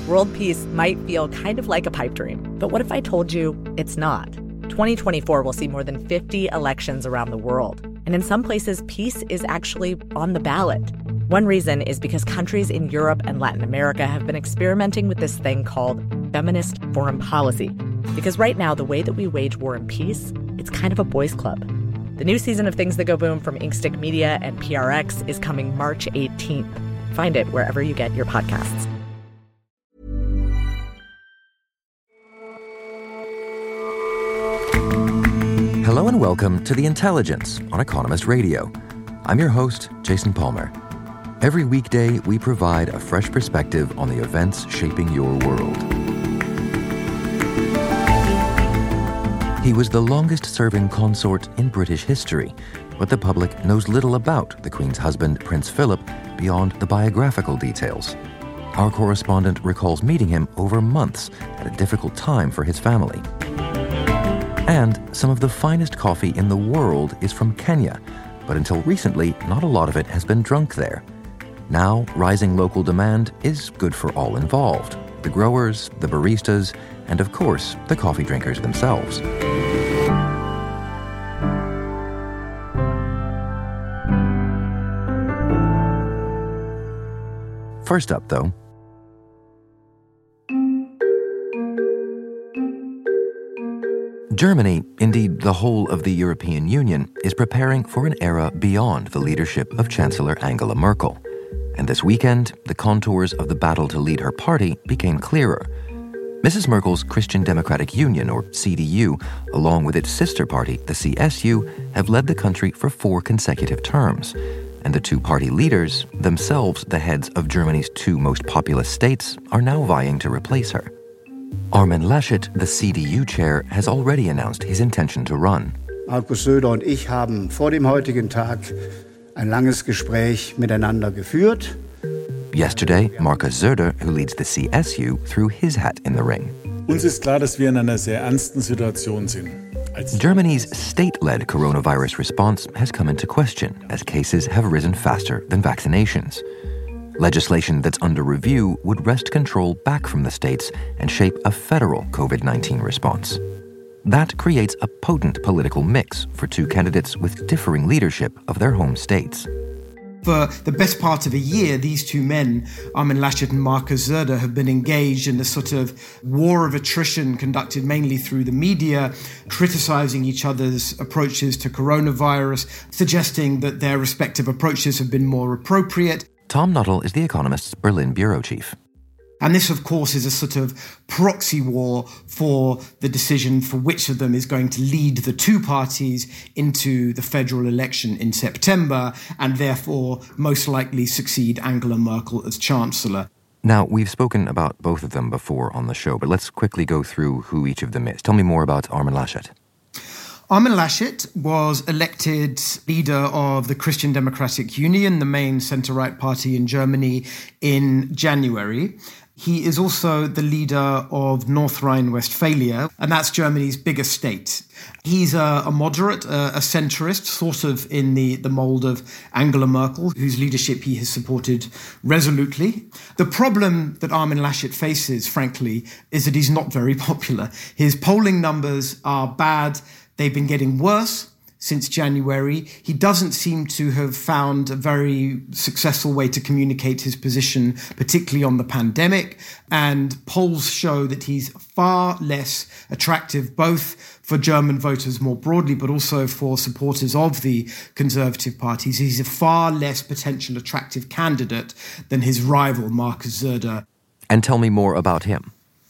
World peace might feel kind of like a pipe dream, but what if I told you it's not? 2024 will see more than 50 elections around the world, and in some places, peace is actually on the ballot. One reason is because countries in Europe and Latin America have been experimenting with this thing called feminist foreign policy. Because right now, the way that we wage war and peace, it's kind of a boys' club. The new season of Things That Go Boom from Inkstick Media and PRX is coming March 18th. Find it wherever you get your podcasts. Hello and welcome to The Intelligence on Economist Radio. I'm your host, Jason Palmer. Every weekday, we provide a fresh perspective on the events shaping your world. He was the longest-serving consort in British history, but the public knows little about the Queen's husband, Prince Philip, beyond the biographical details. Our correspondent recalls meeting him over months at a difficult time for his family. And some of the finest coffee in the world is from Kenya, but until recently, not a lot of it has been drunk there. Now, rising local demand is good for all involved: the growers, the baristas, and of course, the coffee drinkers themselves. First up, though, Germany, indeed the whole of the European Union, is preparing for an era beyond the leadership of Chancellor Angela Merkel. And this weekend, the contours of the battle to lead her party became clearer. Mrs. Merkel's Christian Democratic Union, or CDU, along with its sister party, the CSU, have led the country for 4 consecutive terms. And the two party leaders, themselves the heads of Germany's 2 most populous states, are now vying to replace her. Armin Laschet, the CDU chair, has already announced his intention to run. Markus Söder und ich haben vor dem heutigen Tag ein langes Gespräch miteinander geführt. Yesterday, Markus Söder, who leads the CSU, threw his hat in the ring. Uns ist klar, dass wir in einer sehr ernsten Situation sind. Germany's state-led coronavirus response has come into question as cases have risen faster than vaccinations. Legislation that's under review would wrest control back from the states and shape a federal COVID-19 response. That creates a potent political mix for 2 candidates with differing leadership of their home states. For the best part of a year, these 2 men, Armin Laschet and Markus Söder, have been engaged in a sort of war of attrition conducted mainly through the media, criticizing each other's approaches to coronavirus, suggesting that their respective approaches have been more appropriate. Tom Nuttall is The Economist's Berlin bureau chief. And this, of course, is a sort of proxy war for the decision for which of them is going to lead the 2 parties into the federal election in September and therefore most likely succeed Angela Merkel as Chancellor. Now, we've spoken about both of them before on the show, but let's quickly go through who each of them is. Tell me more about Armin Laschet. Armin Laschet was elected leader of the Christian Democratic Union, the main centre-right party in Germany, in January. He is also the leader of North Rhine-Westphalia, and that's Germany's biggest state. He's a moderate, a centrist, sort of in the mould of Angela Merkel, whose leadership he has supported resolutely. The problem that Armin Laschet faces, frankly, is that he's not very popular. His polling numbers are bad. They've been getting worse since January. He doesn't seem to have found a very successful way to communicate his position, particularly on the pandemic. And polls show that he's far less attractive, both for German voters more broadly, but also for supporters of the Conservative parties. He's a far less potential attractive candidate than his rival, Markus Söder. And tell me more about him.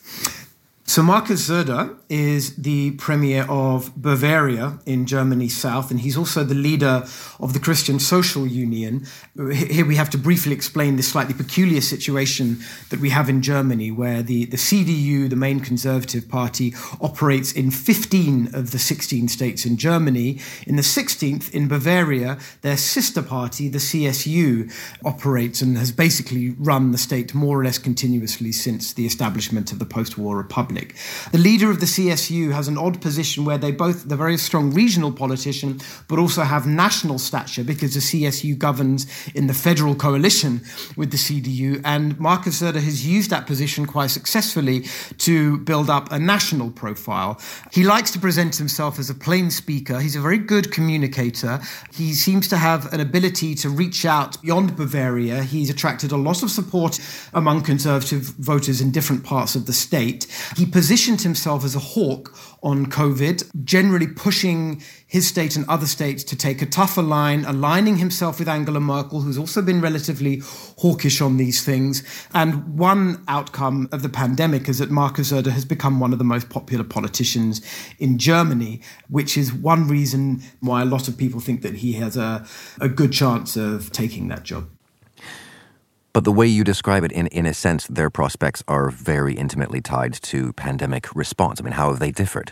So Markus Söder is the premier of Bavaria in Germany's south, and he's also the leader of the Christian Social Union. Here we have to briefly explain this slightly peculiar situation that we have in Germany, where the CDU, the main conservative party, operates in 15 of the 16 states in Germany. In the 16th, in Bavaria, their sister party, the CSU, operates and has basically run the state more or less continuously since the establishment of the post-war republic. pandemic. The leader of the CSU has an odd position where they're very strong regional politician, but also have national stature because the CSU governs in the federal coalition with the CDU. And Markus Söder has used that position quite successfully to build up a national profile. He likes to present himself as a plain speaker. He's a very good communicator. He seems to have an ability to reach out beyond Bavaria. He's attracted a lot of support among conservative voters in different parts of the state. He positioned himself as a hawk on COVID, generally pushing his state and other states to take a tougher line, aligning himself with Angela Merkel, who's also been relatively hawkish on these things. And one outcome of the pandemic is that Markus Söder has become one of the most popular politicians in Germany, which is one reason why a lot of people think that he has a good chance of taking that job. But the way you describe it, in a sense, their prospects are very intimately tied to pandemic response. I mean, how have they differed?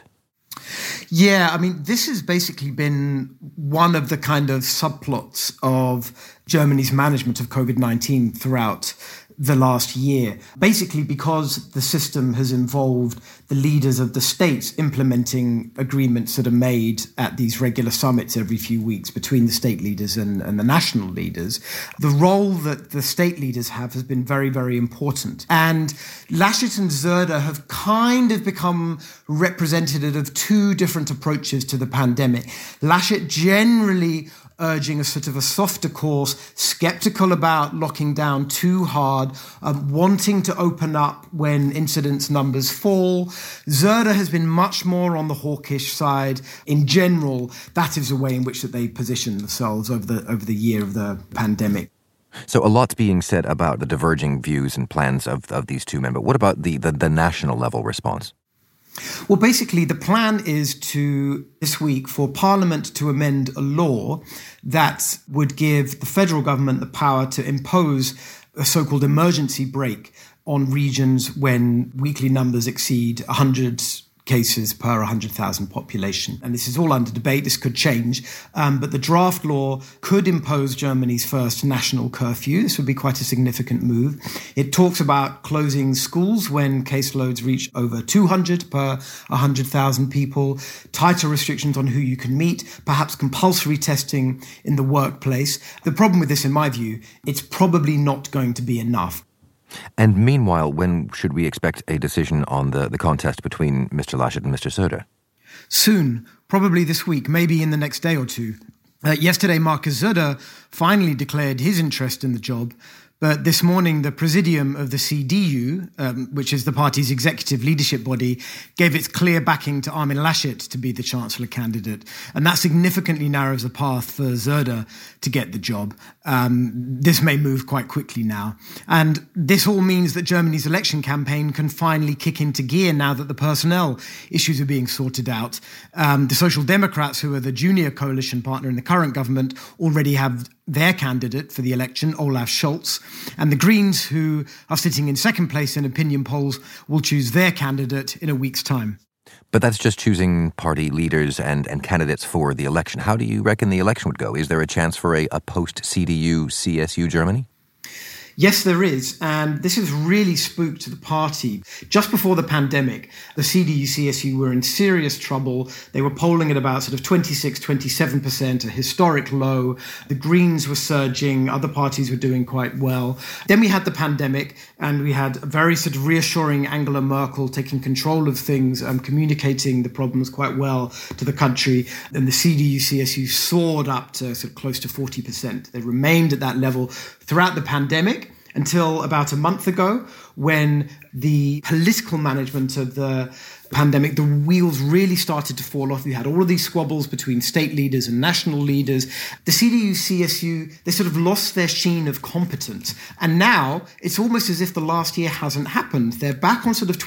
Yeah, I mean, this has basically been one of the kind of subplots of Germany's management of COVID-19 throughout the last year, basically because the system has involved the leaders of the states implementing agreements that are made at these regular summits every few weeks between the state leaders and the national leaders. The role that the state leaders have has been very, very important. And Laschet and Söder have kind of become representative of two different approaches to the pandemic. Laschet generally urging a sort of a softer course, skeptical about locking down too hard, wanting to open up when incidence numbers fall. Söder has been much more on the hawkish side. In general, that is the way in which that they position themselves over the year of the pandemic. So a lot's being said about the diverging views and plans of these two men, but what about the national level response? Well, basically, the plan is this week, for Parliament to amend a law that would give the federal government the power to impose a so-called emergency brake on regions when weekly numbers exceed 100 cases per 100,000 population. And this is all under debate. This could change. But the draft law could impose Germany's first national curfew. This would be quite a significant move. It talks about closing schools when caseloads reach over 200 per 100,000 people, tighter restrictions on who you can meet, perhaps compulsory testing in the workplace. The problem with this, in my view, it's probably not going to be enough. And meanwhile, when should we expect a decision on the contest between Mr. Laschet and Mr. Söder? Soon, probably this week, maybe in the next day or two. Yesterday, Markus Söder finally declared his interest in the job. But this morning, the Presidium of the CDU, which is the party's executive leadership body, gave its clear backing to Armin Laschet to be the Chancellor candidate. And that significantly narrows the path for Söder to get the job. This may move quite quickly now. And this all means that Germany's election campaign can finally kick into gear now that the personnel issues are being sorted out. The Social Democrats, who are the junior coalition partner in the current government, already have their candidate for the election, Olaf Scholz, and the Greens, who are sitting in second place in opinion polls, will choose their candidate in a week's time. But that's just choosing party leaders and candidates for the election. How do you reckon the election would go? Is there a chance for a post-CDU-CSU Germany? Yes, there is. And this has really spooked the party. Just before the pandemic, the CDU-CSU were in serious trouble. They were polling at about sort of 26-27%, a historic low. The Greens were surging. Other parties were doing quite well. Then we had the pandemic, and we had a very sort of reassuring Angela Merkel taking control of things and communicating the problems quite well to the country. And the CDU-CSU soared up to sort of close to 40%. They remained at that level throughout the pandemic until about a month ago, when the political management of the pandemic, the wheels really started to fall off. We had all of these squabbles between state leaders and national leaders. The CDU-CSU, they sort of lost their sheen of competence. And now it's almost as if the last year hasn't happened. They're back on sort of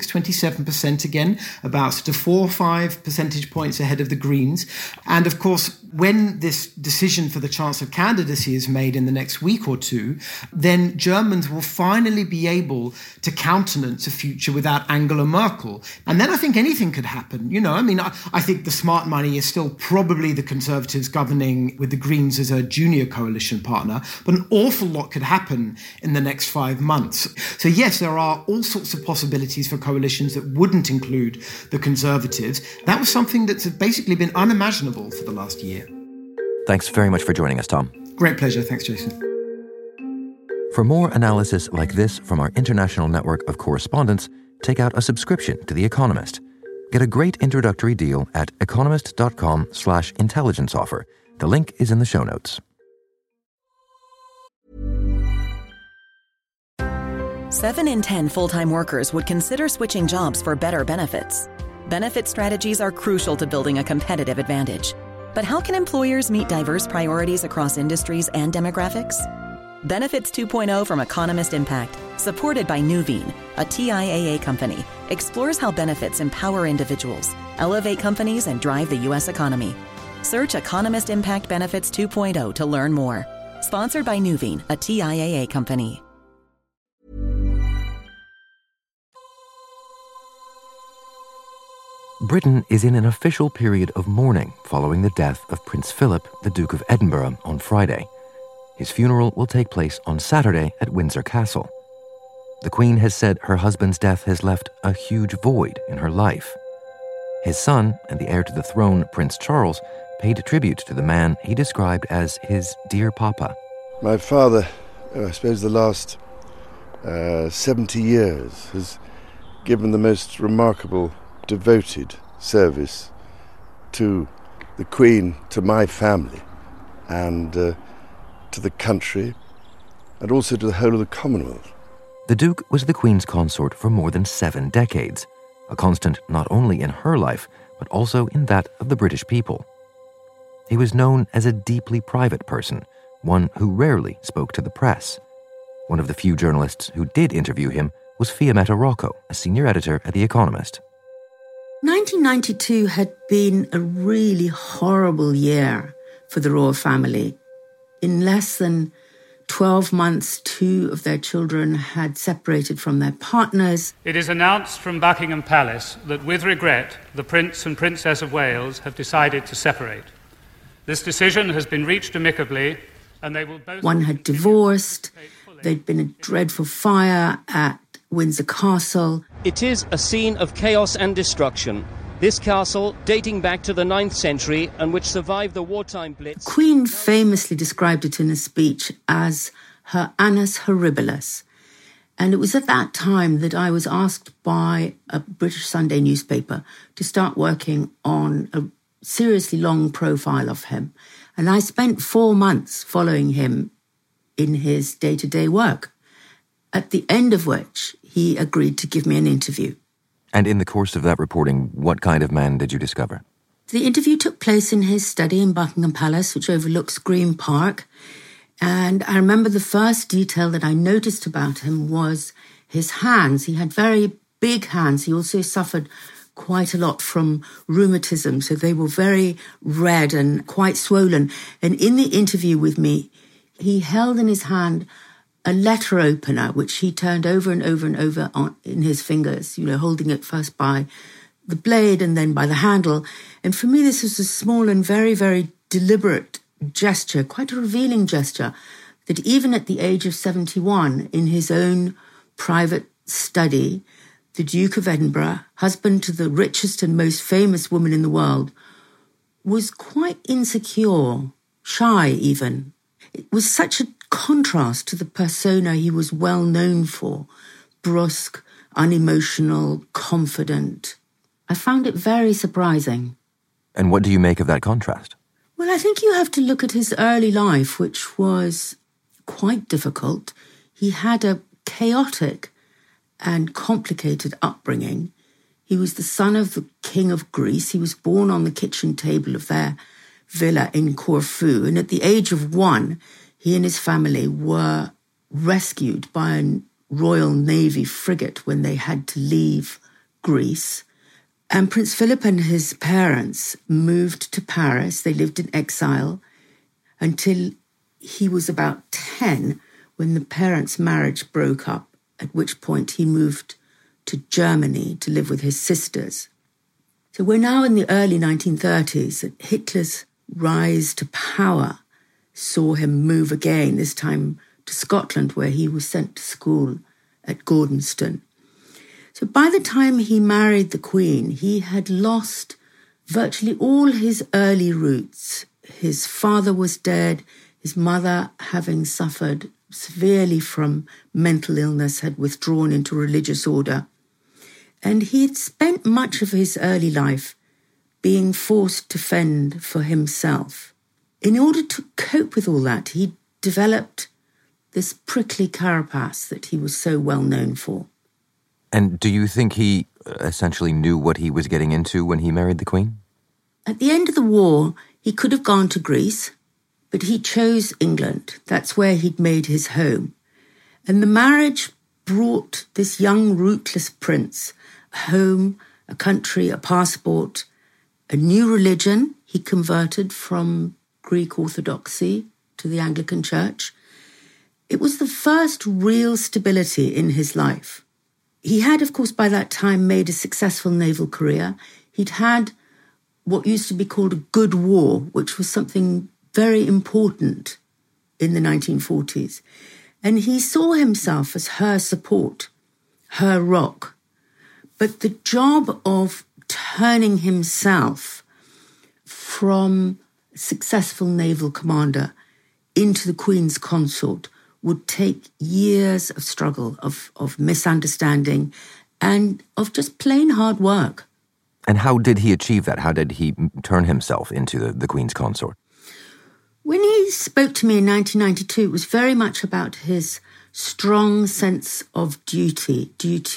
26-27% again, about sort of 4 or 5 percentage points ahead of the Greens. And of course, when this decision for the Chancellor candidacy is made in the next week or two, then Germans will finally be able to count countenance a future without Angela Merkel. And then I think anything could happen. I think the smart money is still probably the Conservatives governing with the Greens as a junior coalition partner, but an awful lot could happen in the next 5 months. So yes, there are all sorts of possibilities for coalitions that wouldn't include the Conservatives. That was something that's basically been unimaginable for the last year. Thanks very much for joining us, Tom. Great pleasure. Thanks, Jason. For more analysis like this from our international network of correspondents, take out a subscription to The Economist. Get a great introductory deal at economist.com/intelligence offer. The link is in the show notes. 7 in 10 full-time workers would consider switching jobs for better benefits. Benefit strategies are crucial to building a competitive advantage. But how can employers meet diverse priorities across industries and demographics? Benefits 2.0 from Economist Impact, supported by Nuveen, a TIAA company, explores how benefits empower individuals, elevate companies, and drive the U.S. economy. Search Economist Impact Benefits 2.0 to learn more. Sponsored by Nuveen, a TIAA company. Britain is in an official period of mourning following the death of Prince Philip, the Duke of Edinburgh, on Friday. His funeral will take place on Saturday at Windsor Castle. The Queen has said her husband's death has left a huge void in her life. His son and the heir to the throne, Prince Charles, paid tribute to the man he described as his dear papa. My father, I suppose the last 70 years, has given the most remarkable, devoted service to the Queen, to my family, and to the country, and also to the whole of the Commonwealth. The Duke was the Queen's consort for more than 7 decades, a constant not only in her life, but also in that of the British people. He was known as a deeply private person, one who rarely spoke to the press. One of the few journalists who did interview him was Fiammetta Rocco, a senior editor at The Economist. 1992 had been a really horrible year for the royal family. In less than 12 months, 2 of their children had separated from their partners. It is announced from Buckingham Palace that, with regret, the Prince and Princess of Wales have decided to separate. This decision has been reached amicably, and they will both... One had divorced. There'd been a dreadful fire at Windsor Castle. It is a scene of chaos and destruction. This castle, dating back to the 9th century and which survived the wartime blitz... The Queen famously described it in a speech as her annus horribilis. And it was at that time that I was asked by a British Sunday newspaper to start working on a seriously long profile of him. And I spent 4 months following him in his day-to-day work, at the end of which he agreed to give me an interview. And in the course of that reporting, what kind of man did you discover? The interview took place in his study in Buckingham Palace, which overlooks Green Park. And I remember the first detail that I noticed about him was his hands. He had very big hands. He also suffered quite a lot from rheumatism, so they were very red and quite swollen. And in the interview with me, he held in his hand a letter opener, which he turned over and over and over in his fingers, holding it first by the blade and then by the handle. And for me, this was a small and very, very deliberate gesture, quite a revealing gesture, that even at the age of 71, in his own private study, the Duke of Edinburgh, husband to the richest and most famous woman in the world, was quite insecure, shy even. It was such a contrast to the persona he was well known for, brusque, unemotional, confident. I found it very surprising. And what do you make of that contrast? Well, I think you have to look at his early life, which was quite difficult. He had a chaotic and complicated upbringing. He was the son of the King of Greece. He was born on the kitchen table of their villa in Corfu. And at the age of 1, he and his family were rescued by a Royal Navy frigate when they had to leave Greece. And Prince Philip and his parents moved to Paris. They lived in exile until he was about 10 when the parents' marriage broke up at which point he moved to Germany to live with his sisters. So we're now in the early 1930s, and Hitler's rise to power saw him move again, this time to Scotland, where he was sent to school at Gordonstoun. So by the time he married the Queen, he had lost virtually all his early roots. His father was dead, his mother, having suffered severely from mental illness, had withdrawn into religious order. And he had spent much of his early life being forced to fend for himself. In order to cope with all that, he developed this prickly carapace that he was so well known for. And do you think he essentially knew what he was getting into when he married the Queen? At the end of the war, he could have gone to Greece, but he chose England. That's where he'd made his home. And the marriage brought this young, rootless prince a home, a country, a passport, a new religion. He converted from Greek Orthodoxy to the Anglican Church. It was the first real stability in his life. He had, of course, by that time made a successful naval career. He'd had what used to be called a good war, which was something very important in the 1940s. And he saw himself as her support, her rock. But the job of turning himself from successful naval commander into the Queen's consort would take years of struggle, of misunderstanding, and of just plain hard work. And how did he achieve that? How did he turn himself into the Queen's consort? When he spoke to me in 1992, it was very much about his strong sense of duty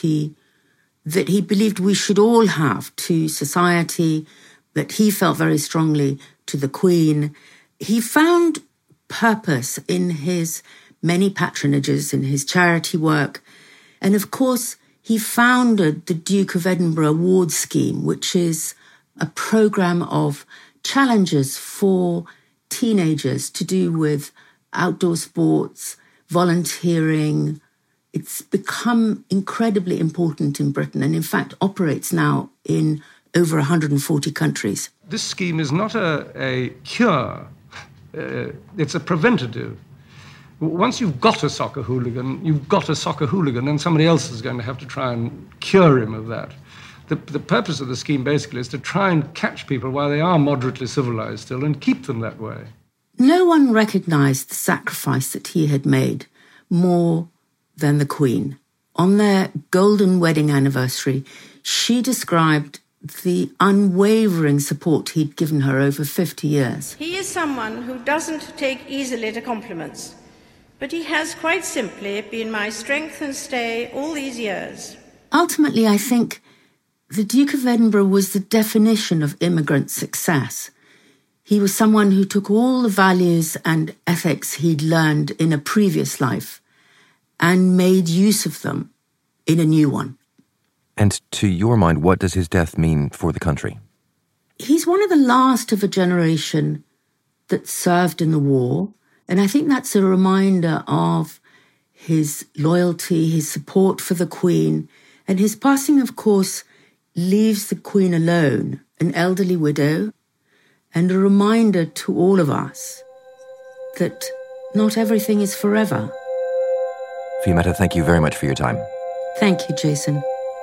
that he believed we should all have to society, that he felt very strongly to the Queen. He found purpose in his many patronages, in his charity work. And of course, he founded the Duke of Edinburgh Award Scheme, which is a programme of challenges for teenagers to do with outdoor sports, volunteering. It's become incredibly important in Britain and, in fact, operates now in over 140 countries. This scheme is not a cure. It's a preventative. Once you've got a soccer hooligan, and somebody else is going to have to try and cure him of that. The purpose of the scheme basically is to try and catch people while they are moderately civilized still and keep them that way. No one recognised the sacrifice that he had made more than the Queen. On their golden wedding anniversary, she described the unwavering support he'd given her over 50 years. He is someone who doesn't take easily to compliments, but he has quite simply been my strength and stay all these years. Ultimately, I think the Duke of Edinburgh was the definition of immigrant success. He was someone who took all the values and ethics he'd learned in a previous life and made use of them in a new one. And to your mind, what does his death mean for the country? He's one of the last of a generation that served in the war, and I think that's a reminder of his loyalty, his support for the Queen, and his passing, of course, leaves the Queen alone, an elderly widow, and a reminder to all of us that not everything is forever. Fiammetta, thank you very much for your time. Thank you, Jason.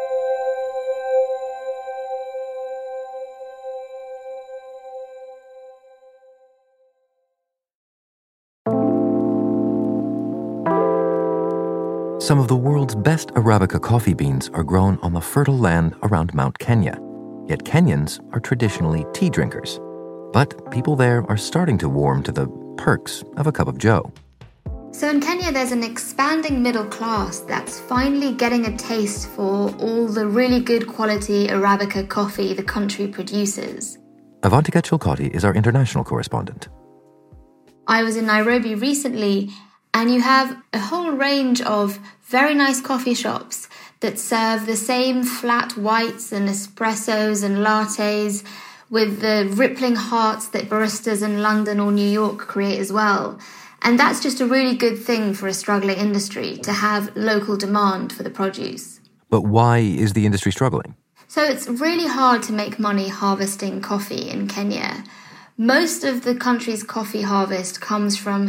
Some of the world's best Arabica coffee beans are grown on the fertile land around Mount Kenya. Yet Kenyans are traditionally tea drinkers. But people there are starting to warm to the perks of a cup of joe. So in Kenya, there's an expanding middle class that's finally getting a taste for all the really good quality Arabica coffee the country produces. Avantika Chilcotti is our international correspondent. I was in Nairobi recently, and you have a whole range of very nice coffee shops that serve the same flat whites and espressos and lattes with the rippling hearts that baristas in London or New York create as well. And that's just a really good thing for a struggling industry, to have local demand for the produce. But why is the industry struggling? So it's really hard to make money harvesting coffee in Kenya. Most of the country's coffee harvest comes from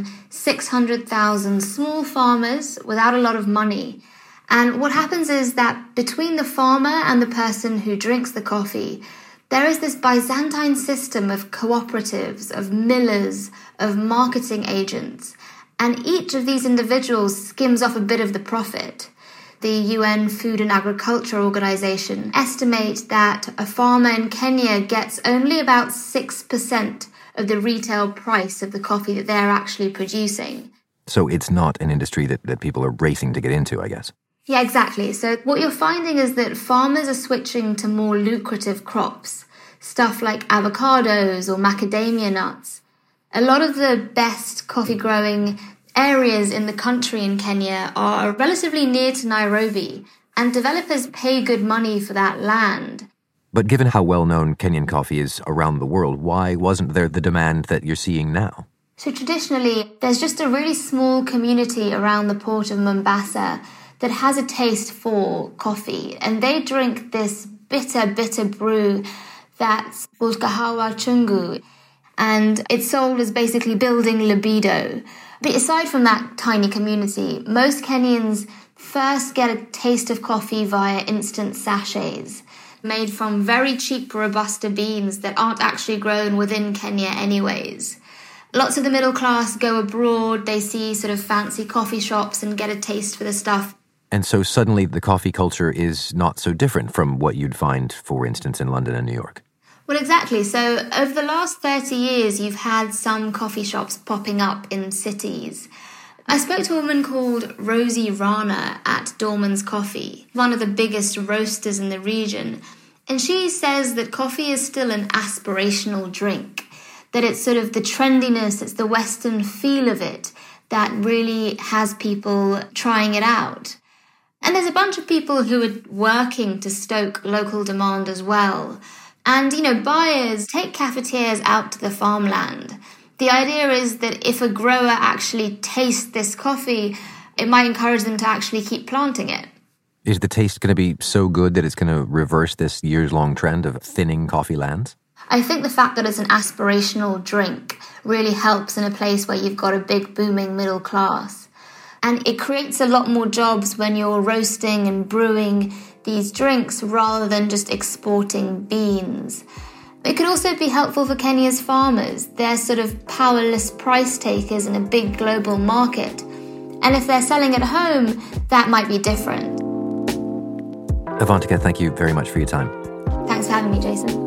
600,000 small farmers without a lot of money. And what happens is that between the farmer and the person who drinks the coffee, there is this Byzantine system of cooperatives, of millers, of marketing agents. And each of these individuals skims off a bit of the profit. The UN Food and Agriculture Organization estimate that a farmer in Kenya gets only about 6% of the retail price of the coffee that they're actually producing. So it's not an industry that people are racing to get into, I guess. Yeah, exactly. So what you're finding is that farmers are switching to more lucrative crops, stuff like avocados or macadamia nuts. A lot of the best coffee growing areas in the country in Kenya are relatively near to Nairobi, and developers pay good money for that land. But given how well-known Kenyan coffee is around the world, why wasn't there the demand that you're seeing now? So traditionally, there's just a really small community around the port of Mombasa that has a taste for coffee, and they drink this bitter brew that's called kahawa chungu, and it's sold as basically building libido. But aside from that tiny community, most Kenyans first get a taste of coffee via instant sachets, made from very cheap Robusta beans that aren't actually grown within Kenya anyways. Lots of the middle class go abroad, they see sort of fancy coffee shops and get a taste for the stuff. And so suddenly the coffee culture is not so different from what you'd find, for instance, in London and New York. Well, exactly. So over the last 30 years, you've had some coffee shops popping up in cities. I spoke to a woman called Rosie Rana at Dorman's Coffee, one of the biggest roasters in the region. And she says that coffee is still an aspirational drink, that it's sort of the trendiness, it's the Western feel of it that really has people trying it out. And there's a bunch of people who are working to stoke local demand as well. And, buyers take cafetiers out to the farmland. The idea is that if a grower actually tastes this coffee, it might encourage them to actually keep planting it. Is the taste going to be so good that it's going to reverse this years-long trend of thinning coffee lands? I think the fact that it's an aspirational drink really helps in a place where you've got a big booming middle class. And it creates a lot more jobs when you're roasting and brewing these drinks rather than just exporting beans. It could also be helpful for Kenya's farmers. They're sort of powerless price takers in a big global market. And if they're selling at home, that might be different. Avantika, thank you very much for your time. Thanks for having me, Jason.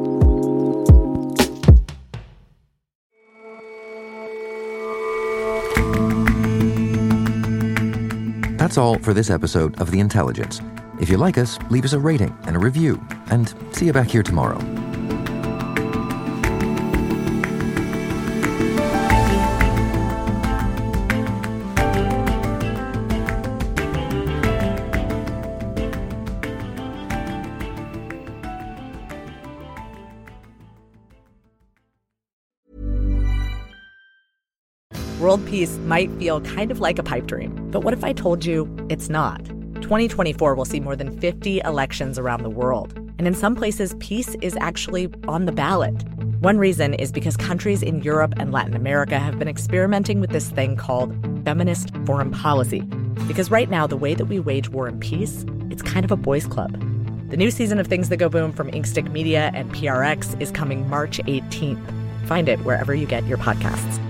That's all for this episode of The Intelligence. If you like us, leave us a rating and a review, and see you back here tomorrow. World peace might feel kind of like a pipe dream, but what if I told you it's not? 2024 will see more than 50 elections around the world, and in some places, peace is actually on the ballot. One reason is because countries in Europe and Latin America have been experimenting with this thing called feminist foreign policy, because right now, the way that we wage war and peace, it's kind of a boys' club. The new season of Things That Go Boom from Inkstick Media and PRX is coming March 18th. Find it wherever you get your podcasts.